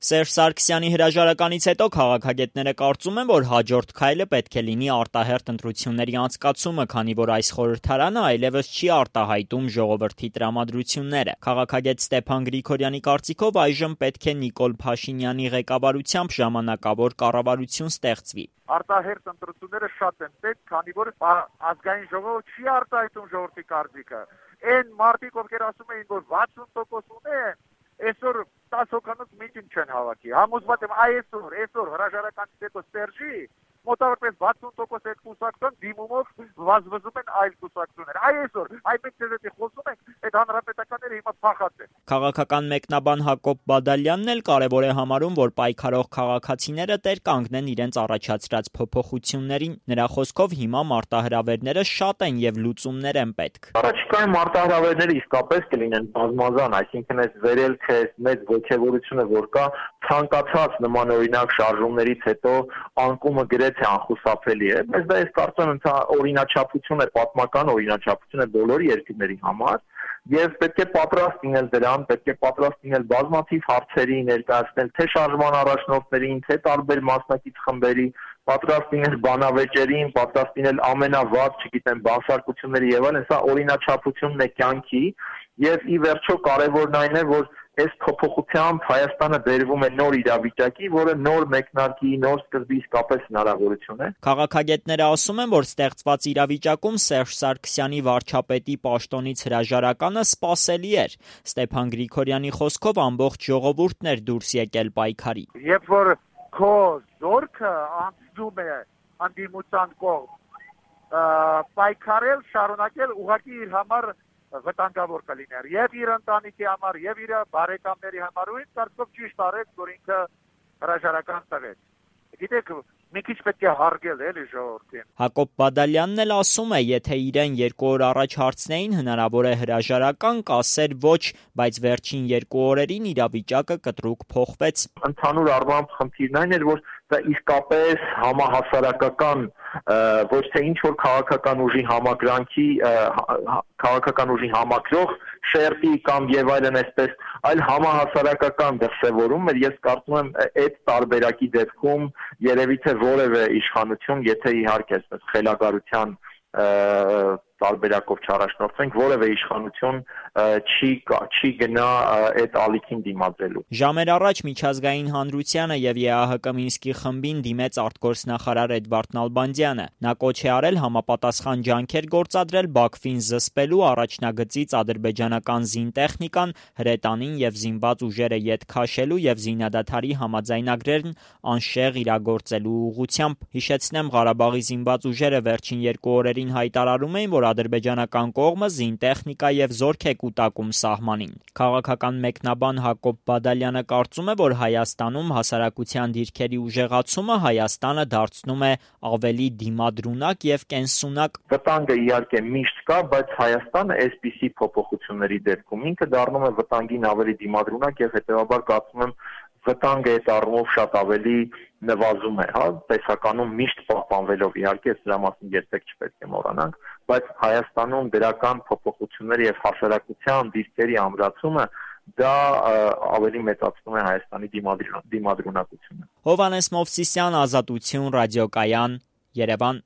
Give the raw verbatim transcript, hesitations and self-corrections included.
Սերժ Սարգսյանի հրաժարականից հետո քաղաքագետները կարծում են, որ հաջորդ քայլը պետք է լինի արտահերթ ընտրությունների անցկացումը, քանի որ այս խորհրդարանը այլևս չի արտահայտում ժողովրդի տրամադրությունները։ Քաղաքագետ Ստեփան Գրիգորյանի կարծիքով այժմ պետք է Նիկոլ Փաշինյանի ղեկավարությամբ ժամանակավոր կառավարություն ստեղծվի։ Արտահերթ ընտրությունները շատ են պետք, քանի որ ազգային ժողովը չի արտահայտում ժողովրդի կարծիքը։ Այն մարդիկ, ովքեր ասում էին, որ վաթսուն տոկոս ունեն, այսօր տասը հոգանոց միտինգ չեն հավաքի։ Համոզված եմ այսօր, այսօր հրաժարականից հետո Սերժի մոտավորապես վաթսուն տոկոս այդ կուսակցության դիմումով վազվզում են այլ կուսակցություններ։ Այսօր, այ մենք ձեզ հետ խոսում ենք, այդ հանրապետականները հիմա փախած են։ Քաղաքական մեկնաբան Հակոբ Բադալյանն էլ կարևոր է համարում, որ պայքարող քաղաքացիները տեր կանգնեն իրենց առաջացրած փոփոխություններին։ Նրա խոսքով հիմա մարտահրավերները շատ են եւ լուծումներ են պետք։ Առաջիկայում մարտահրավերները իսկապես կլինեն բազմազան, այսինքն այս վերելքը, այս մեծ ոգևորությունը, որ կա, ցանկացած նմանօրինակ շարժումներից հետո անկումը գրեթե անխուսափելի է, բայց դա ես կարծում եմ օրինաչափություն է, պատմական օրինաչափություն է բոլոր երկրների համար, եւ պետք է պատրաստ լինել դրան, պետք է պատրաստ լինել բազմաթիվ հարցերի ներկայացնել թե շարժման առաջնորդներին, թե տարբեր մասնակից խմբերի, պատրաստ լինել բանավեճերին, պատրաստ լինել ամենավատ, չգիտեմ, բանսարկությունների եւ այլն, սա օրինաչափությունն է կյանքի եւ ի վերջո կարեւորն այն է, որ այս փոփոխությամբ Հայաստանը բերվում է նոր իրավիճակի, որը նոր մեկնարկի, նոր սկզբի իսկապես հնարավորություն է։ Քաղաքագետները ասում են, որ ստեղծված իրավիճակում Սերժ Սարգսյանի վարչապետի պաշտոնից հրաժարականը սպասելի էր։ Ստեփան Գրիգորյանի խոսքով ամբողջ ժողովուրդն էր դուրս եկել պայքարի։ Երբ որ քո զորքը անցնում է անդիմության կողմ, պայքարել, շարունակել ուղղակի իր համար վտանգավոր կլիներ եւ իր ընտանիքի համար եւ իր բարեկամների համար ու ինձ կարծում ճիշտ արեց, որ ինքը հրաժարական տվեց։ Գիտեք, մի քիչ պետք է հարգել էլի ժողովրդին։ Հակոբ Բադալյանն էլ ասում է, եթե իրեն երկու օր առաջ հարցնեին հնարավոր է հրաժարական, կասեր ոչ, բայց վերջին երկու օրերին իրավիճակը կտրուկ փոխվեց։ Ընդհանուր առմամբ խնդիրն այն էր, որ դա իսկապես համահասարակական ոչ թե ինչ որ քաղաքական ուժի համակրանքի քաղաքական ուժի համակրող շերտի կամ եւ այլն այսպես, այլ համահասարակական դրսևորում էր։ Ես կարծում եմ այդ տարբերակի դեպքում երևի թե որևէ իշխանություն, եթե իհարկե այսպես խելագարության տարբերակով չառաջնորդվենք, որևէ իշխանություն չի չի գնա այդ ալիքին դիմադրելու։ Ժամեր առաջ Միջազգային հանրությանը եւ Է Ա Հ Կ Մինսկի խմբին դիմեց արտգործնախարար Էդվարդ Նալբանդյանը։ Նա կոչ է արել համապատասխան ջանքեր գործադրել Բաքվին զսպելու, առաջնագծից ադրբեջանական զինտեխնիկան, հրետանին եւ զինված ուժերը ետ քաշելու եւ զինադադարի համաձայնագրերն անշեղ իրագործելու ուղղությամբ։ Հիշեցնեմ, Ղարաբաղի զինված ուժերը վերջին երկու օրերին հայտարարում էին, որ ադրբեջանական կողմը զինտեխնիկա եւ զորք է կուտակում սահմանին։ Քաղաքական մեկնաբան Հակոբ Բադալյանը կարծում է, որ Հայաստանում հասարակության դիրքերի ուժեղացումը Հայաստանը դարձնում է ավելի դիմադրունակ եւ կենսունակ։ Վտանգը իհարկե միշտ կա, բայց Հայաստանը այսպիսի փոփոխությունների դեպքում ինքը դառնում է վտանգին ավելի դիմադրունակ եւ հետեւաբար կարծում եմ վտանգը այդ առումով շատ ավելի նվազում է, հա, տեսականում միշտ պահպանվելով, իհարկե դրա մասին երբեք չպետք է մոռանանք, բայց Հայաստանում դրական փոփոխությունների եւ հասարակության դիրքերի ամրացումը դա ավելի մեծացնում է Հայաստանի դիմադրունակությունը։ Հովհաննես Մովսիսյան, Ազատություն, ռադիոկայան, Երևան։